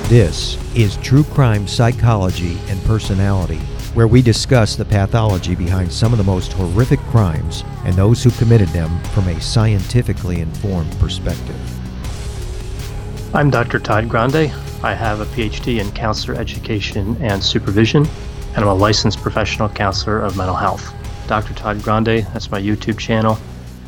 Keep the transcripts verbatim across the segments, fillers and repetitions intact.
This is True Crime Psychology and Personality, where we discuss the pathology behind some of the most horrific crimes and those who committed them from a scientifically informed perspective. I'm Doctor Todd Grande. I have a P H D in counselor education and supervision, and I'm a licensed professional counselor of mental health. Doctor Todd Grande, that's my YouTube channel.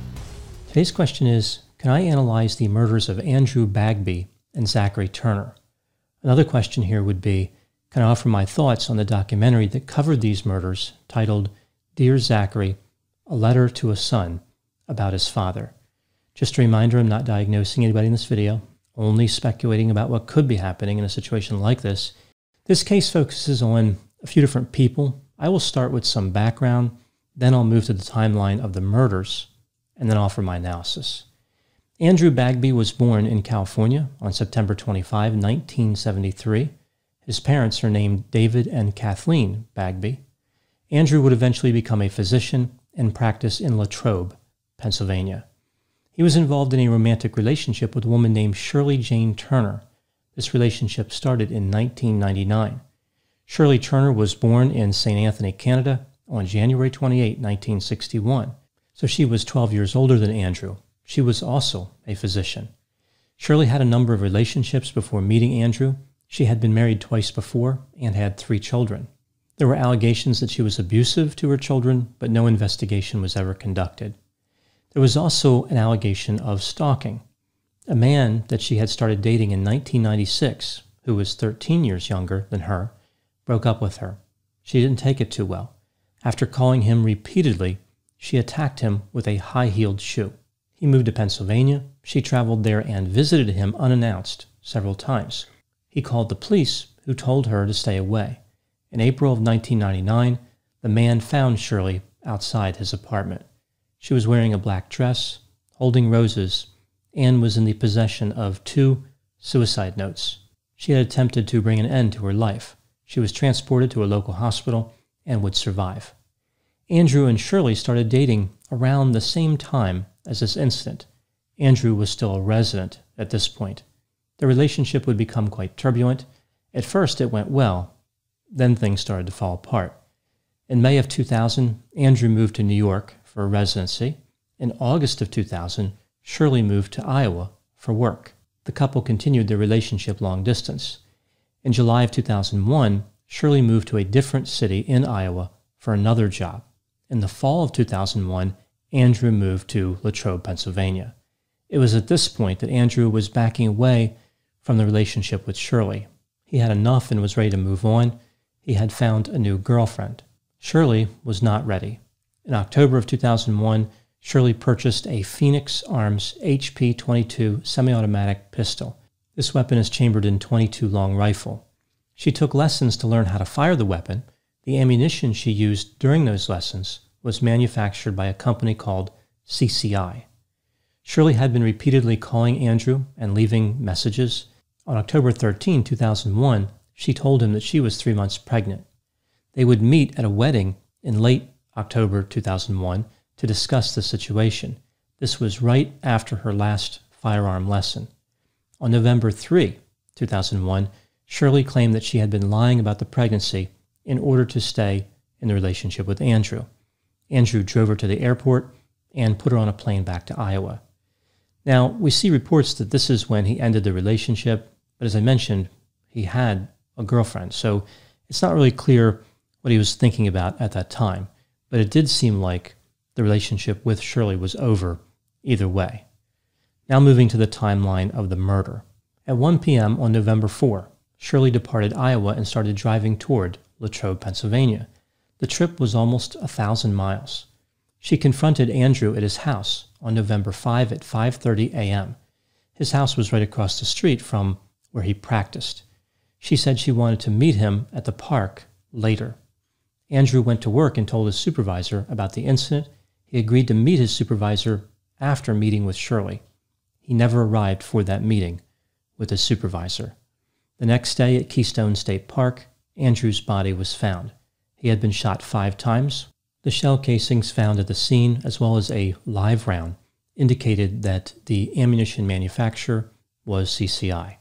Today's question is, can I analyze the murders of Andrew Bagby and Zachary Turner? Another question here would be, can I offer my thoughts on the documentary that covered these murders titled Dear Zachary, A Letter to a Son about his father? Just a reminder, I'm not diagnosing anybody in this video, only speculating about what could be happening in a situation like this. This case focuses on a few different people. I will start with some background, then I'll move to the timeline of the murders, and then offer my analysis. Andrew Bagby was born in California on September twenty-fifth, nineteen seventy-three. His parents are named David and Kathleen Bagby. Andrew would eventually become a physician and practice in Latrobe, Pennsylvania. He was involved in a romantic relationship with a woman named Shirley Jane Turner. This relationship started in nineteen ninety-nine. Shirley Turner was born in Saint Anthony, Canada on January twenty-eighth, nineteen sixty-one. So she was twelve years older than Andrew. She was also a physician. Shirley had a number of relationships before meeting Andrew. She had been married twice before and had three children. There were allegations that she was abusive to her children, but no investigation was ever conducted. There was also an allegation of stalking. A man that she had started dating in nineteen ninety-six, who was thirteen years younger than her, broke up with her. She didn't take it too well. After calling him repeatedly, she attacked him with a high-heeled shoe. He moved to Pennsylvania. She traveled there and visited him unannounced several times. He called the police, who told her to stay away. In April of nineteen ninety-nine, the man found Shirley outside his apartment. She was wearing a black dress, holding roses, and was in the possession of two suicide notes. She had attempted to bring an end to her life. She was transported to a local hospital and would survive. Andrew and Shirley started dating around the same time as this incident. Andrew was still a resident at this point. The relationship would become quite turbulent. At first it went well, then things started to fall apart. In May of two thousand, Andrew moved to New York for a residency. In August of two thousand, Shirley moved to Iowa for work. The couple continued their relationship long distance. In July of two thousand one, Shirley moved to a different city in Iowa for another job. In the fall of two thousand one, Andrew moved to Latrobe, Pennsylvania. It was at this point that Andrew was backing away from the relationship with Shirley. He had enough and was ready to move on. He had found a new girlfriend. Shirley was not ready. In October of two thousand one, Shirley purchased a Phoenix Arms H P twenty-two semi-automatic pistol. This weapon is chambered in twenty-two long rifle. She took lessons to learn how to fire the weapon. The ammunition she used during those lessons was manufactured by a company called C C I. Shirley had been repeatedly calling Andrew and leaving messages. On October thirteenth, two thousand one, she told him that she was three months pregnant. They would meet at a wedding in late October two thousand one to discuss the situation. This was right after her last firearm lesson. On November third, two thousand one, Shirley claimed that she had been lying about the pregnancy in order to stay in the relationship with Andrew. Andrew drove her to the airport and put her on a plane back to Iowa. Now, we see reports that this is when he ended the relationship, but as I mentioned, he had a girlfriend, so it's not really clear what he was thinking about at that time, but it did seem like the relationship with Shirley was over either way. Now moving to the timeline of the murder. At one p.m. on November fourth, Shirley departed Iowa and started driving toward Latrobe, Pennsylvania. The trip was almost a thousand miles. She confronted Andrew at his house on November fifth at five thirty a.m. His house was right across the street from where he practiced. She said she wanted to meet him at the park later. Andrew went to work and told his supervisor about the incident. He agreed to meet his supervisor after meeting with Shirley. He never arrived for that meeting with his supervisor. The next day at Keystone State Park, Andrew's body was found. He had been shot five times. The shell casings found at the scene, as well as a live round, indicated that the ammunition manufacturer was C C I.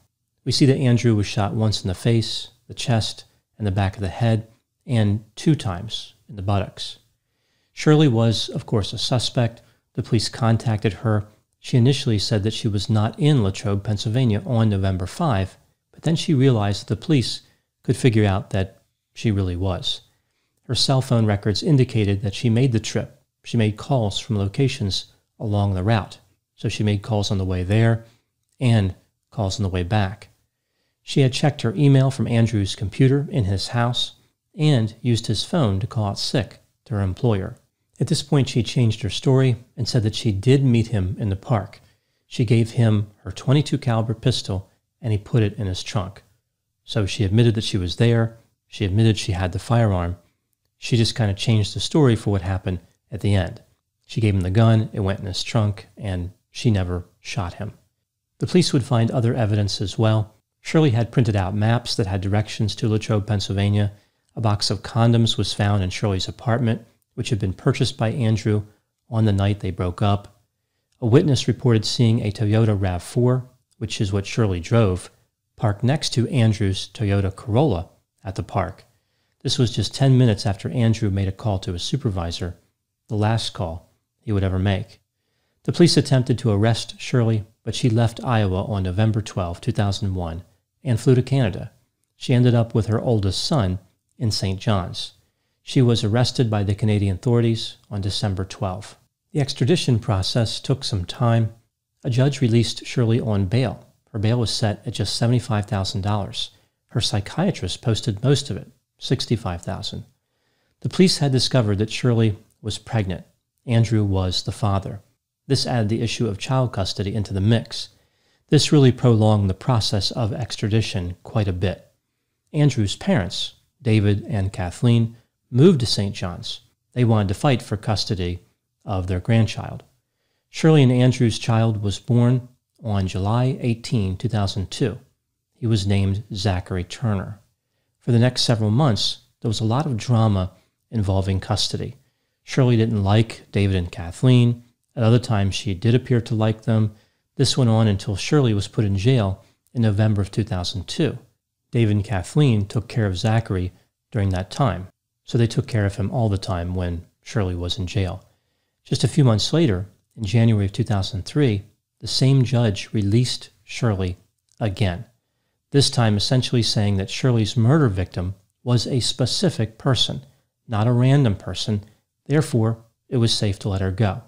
We see that Andrew was shot once in the face, the chest, and the back of the head, and two times in the buttocks. Shirley was, of course, a suspect. The police contacted her. She initially said that she was not in Latrobe, Pennsylvania on November fifth, but then she realized that the police could figure out that she really was. Her cell phone records indicated that she made the trip. She made calls from locations along the route. So she made calls on the way there and calls on the way back. She had checked her email from Andrew's computer in his house and used his phone to call out sick to her employer. At this point, she changed her story and said that she did meet him in the park. She gave him her twenty-two caliber pistol and he put it in his trunk. So she admitted that she was there. She admitted she had the firearm. She just kind of changed the story for what happened at the end. She gave him the gun, it went in his trunk, and she never shot him. The police would find other evidence as well. Shirley had printed out maps that had directions to Latrobe, Pennsylvania. A box of condoms was found in Shirley's apartment, which had been purchased by Andrew on the night they broke up. A witness reported seeing a Toyota RAV four, which is what Shirley drove, parked next to Andrew's Toyota Corolla at the park. This was just ten minutes after Andrew made a call to his supervisor, the last call he would ever make. The police attempted to arrest Shirley, but she left Iowa on November twelfth, two thousand one, and flew to Canada. She ended up with her oldest son in Saint John's. She was arrested by the Canadian authorities on December twelfth. The extradition process took some time. A judge released Shirley on bail. Her bail was set at just seventy-five thousand dollars. Her psychiatrist posted most of it, sixty-five thousand dollars. The police had discovered that Shirley was pregnant. Andrew was the father. This added the issue of child custody into the mix. This really prolonged the process of extradition quite a bit. Andrew's parents, David and Kathleen, moved to Saint John's. They wanted to fight for custody of their grandchild. Shirley and Andrew's child was born on July eighteenth, two thousand two. He was named Zachary Turner. For the next several months, there was a lot of drama involving custody. Shirley didn't like David and Kathleen. At other times, she did appear to like them. This went on until Shirley was put in jail in November of two thousand two. David and Kathleen took care of Zachary during that time, so they took care of him all the time when Shirley was in jail. Just a few months later, in January of two thousand three, the same judge released Shirley again, this time essentially saying that Shirley's murder victim was a specific person, not a random person. Therefore, it was safe to let her go.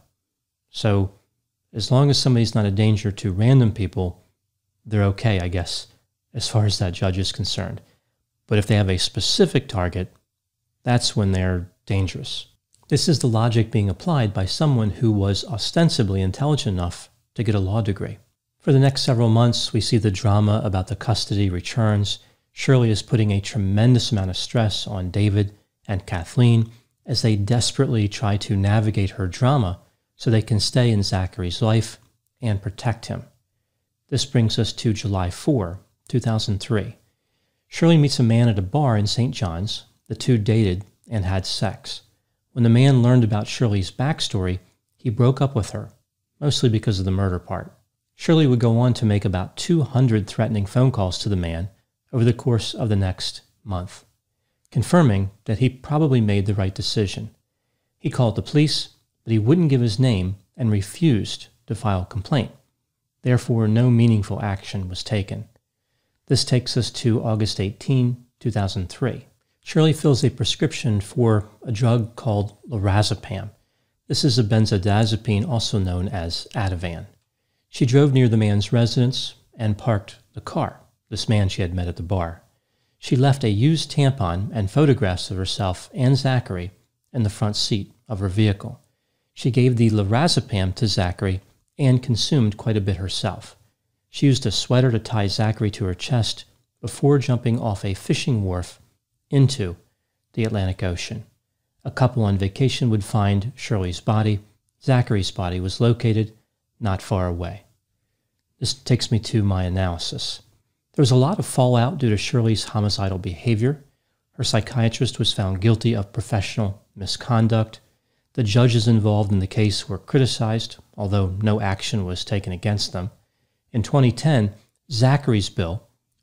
So, as long as somebody's not a danger to random people, they're okay, I guess, as far as that judge is concerned. But if they have a specific target, that's when they're dangerous. This is the logic being applied by someone who was ostensibly intelligent enough to get a law degree. For the next several months, we see the drama about the custody returns. Shirley is putting a tremendous amount of stress on David and Kathleen as they desperately try to navigate her drama so they can stay in Zachary's life and protect him. This brings us to July fourth, two thousand three. Shirley meets a man at a bar in Saint John's. The two dated and had sex. When the man learned about Shirley's backstory, he broke up with her, mostly because of the murder part. Shirley would go on to make about two hundred threatening phone calls to the man over the course of the next month, confirming that he probably made the right decision. He called the police, but he wouldn't give his name and refused to file a complaint. Therefore, no meaningful action was taken. This takes us to August eighteenth, two thousand three. Shirley fills a prescription for a drug called lorazepam. This is a benzodiazepine also known as Ativan. She drove near the man's residence and parked the car, this man she had met at the bar. She left a used tampon and photographs of herself and Zachary in the front seat of her vehicle. She gave the lorazepam to Zachary and consumed quite a bit herself. She used a sweater to tie Zachary to her chest before jumping off a fishing wharf into the Atlantic Ocean. A couple on vacation would find Shirley's body. Zachary's body was located not far away. This takes me to my analysis. There was a lot of fallout due to Shirley's homicidal behavior. Her psychiatrist was found guilty of professional misconduct. The judges involved in the case were criticized, although no action was taken against them. In twenty ten, Zachary's bill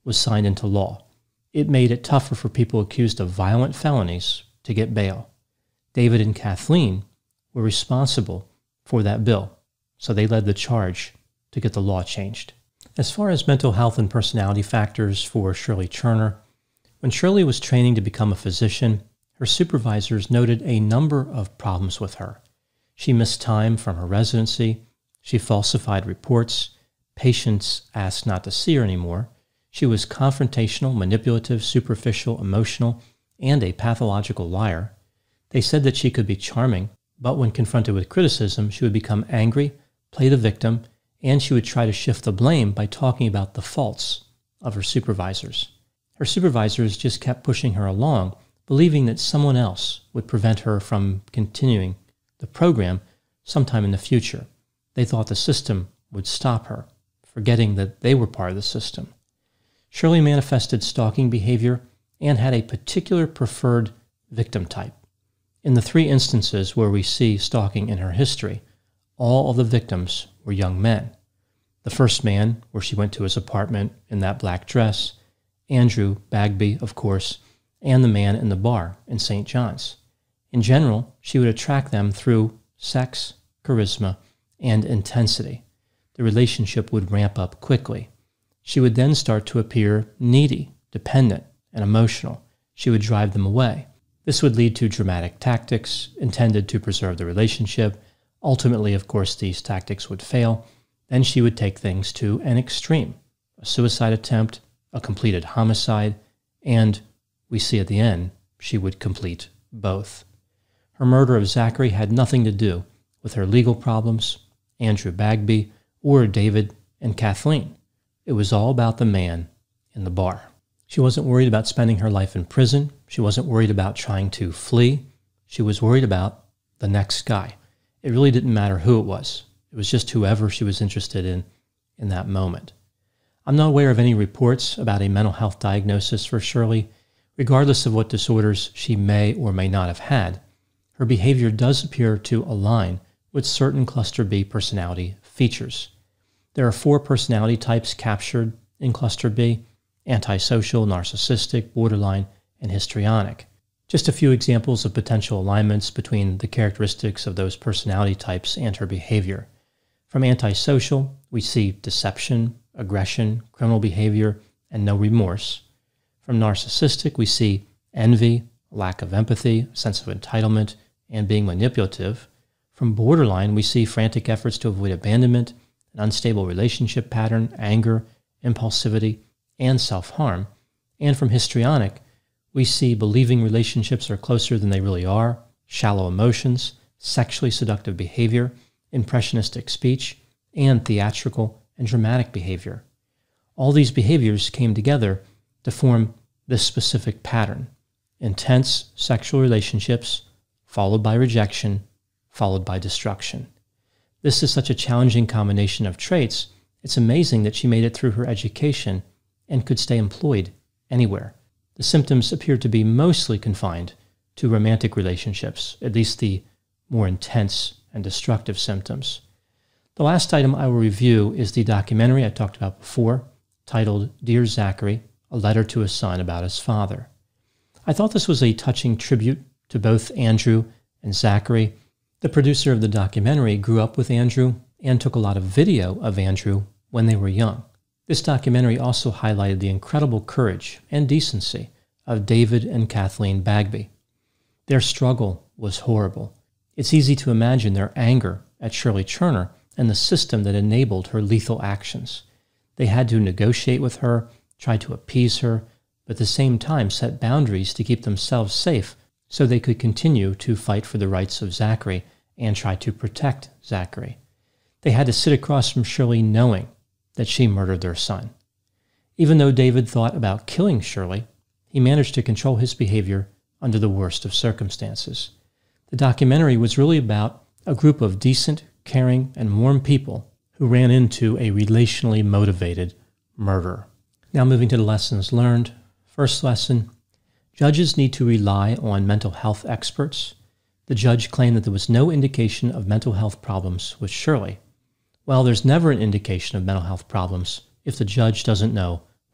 was signed into law. It made it tougher for people accused of violent felonies to get bail. David and Kathleen were responsible for that bill, so they led the charge to get the law changed. As far as mental health and personality factors for Shirley Turner, when Shirley was training to become a physician, her supervisors noted a number of problems with her. She missed time from her residency, she falsified reports, patients asked not to see her anymore, she was confrontational, manipulative, superficial, emotional, and a pathological liar. They said that she could be charming, but when confronted with criticism, she would become angry, play the victim, and she would try to shift the blame by talking about the faults of her supervisors. Her supervisors just kept pushing her along, believing that someone else would prevent her from continuing the program sometime in the future. They thought the system would stop her, forgetting that they were part of the system. Shirley manifested stalking behavior and had a particular preferred victim type. In the three instances where we see stalking in her history, all of the victims were young men. The first man, where she went to his apartment in that black dress, Andrew Bagby, of course, and the man in the bar in Saint John's. In general, she would attract them through sex, charisma, and intensity. The relationship would ramp up quickly. She would then start to appear needy, dependent, and emotional. She would drive them away. This would lead to dramatic tactics intended to preserve the relationship. Ultimately, of course, these tactics would fail. Then she would take things to an extreme, a suicide attempt, a completed homicide, and we see at the end, she would complete both. Her murder of Zachary had nothing to do with her legal problems, Andrew Bagby, or David and Kathleen. It was all about the man in the bar. She wasn't worried about spending her life in prison. She wasn't worried about trying to flee. She was worried about the next guy. It really didn't matter who it was. It was just whoever she was interested in in that moment. I'm not aware of any reports about a mental health diagnosis for Shirley. Regardless of what disorders she may or may not have had, her behavior does appear to align with certain Cluster B personality features. There are four personality types captured in Cluster B: antisocial, narcissistic, borderline, and histrionic. Just a few examples of potential alignments between the characteristics of those personality types and her behavior. From antisocial, we see deception, aggression, criminal behavior, and no remorse. From narcissistic, we see envy, lack of empathy, sense of entitlement, and being manipulative. From borderline, we see frantic efforts to avoid abandonment, an unstable relationship pattern, anger, impulsivity, and self-harm. And from histrionic, we see believing relationships are closer than they really are, shallow emotions, sexually seductive behavior, impressionistic speech, and theatrical and dramatic behavior. All these behaviors came together to form this specific pattern: intense sexual relationships, followed by rejection, followed by destruction. This is such a challenging combination of traits, it's amazing that she made it through her education and could stay employed anywhere. The symptoms appear to be mostly confined to romantic relationships, at least the more intense and destructive symptoms. The last item I will review is the documentary I talked about before, titled Dear Zachary, A Letter to a Son About His Father. I thought this was a touching tribute to both Andrew and Zachary. The producer of the documentary grew up with Andrew and took a lot of video of Andrew when they were young. This documentary also highlighted the incredible courage and decency of David and Kathleen Bagby. Their struggle was horrible. It's easy to imagine their anger at Shirley Turner and the system that enabled her lethal actions. They had to negotiate with her, try to appease her, but at the same time set boundaries to keep themselves safe so they could continue to fight for the rights of Zachary and try to protect Zachary. They had to sit across from Shirley knowing that she murdered their son. Even though David thought about killing Shirley, he managed to control his behavior under the worst of circumstances. The documentary was really about a group of decent, caring, and warm people who ran into a relationally motivated murderer. Now moving to the lessons learned. First lesson, judges need to rely on mental health experts. The judge claimed that there was no indication of mental health problems with Shirley. Well, there's never an indication of mental health problems if the judge doesn't know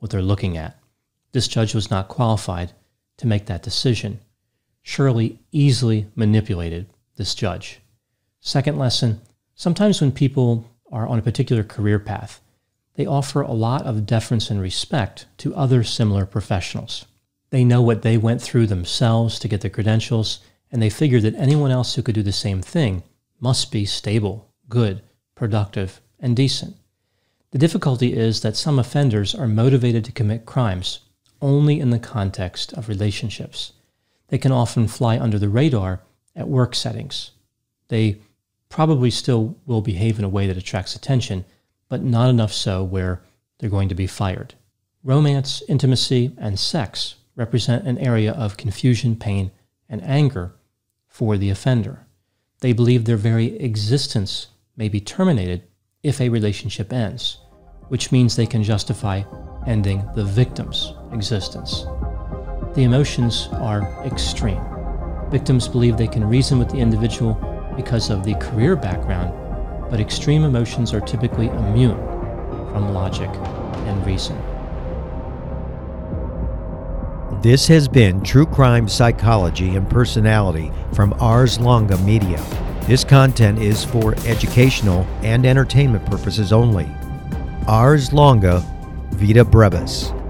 what they're looking at. This judge was not qualified to make that decision. Shirley easily manipulated this judge. Second lesson, sometimes when people are on a particular career path, they offer a lot of deference and respect to other similar professionals. They know what they went through themselves to get the credentials, and they figure that anyone else who could do the same thing must be stable, good, productive, and decent. The difficulty is that some offenders are motivated to commit crimes only in the context of relationships. They can often fly under the radar at work settings. They probably still will behave in a way that attracts attention, but not enough so where they're going to be fired. Romance, intimacy, and sex represent an area of confusion, pain, and anger for the offender. They believe their very existence may be terminated if a relationship ends, which means they can justify ending the victim's existence. The emotions are extreme. Victims believe they can reason with the individual because of the career background, but extreme emotions are typically immune from logic and reason. This has been True Crime Psychology and Personality from Ars Longa Media. This content is for educational and entertainment purposes only. Ars Longa Vita Brevis.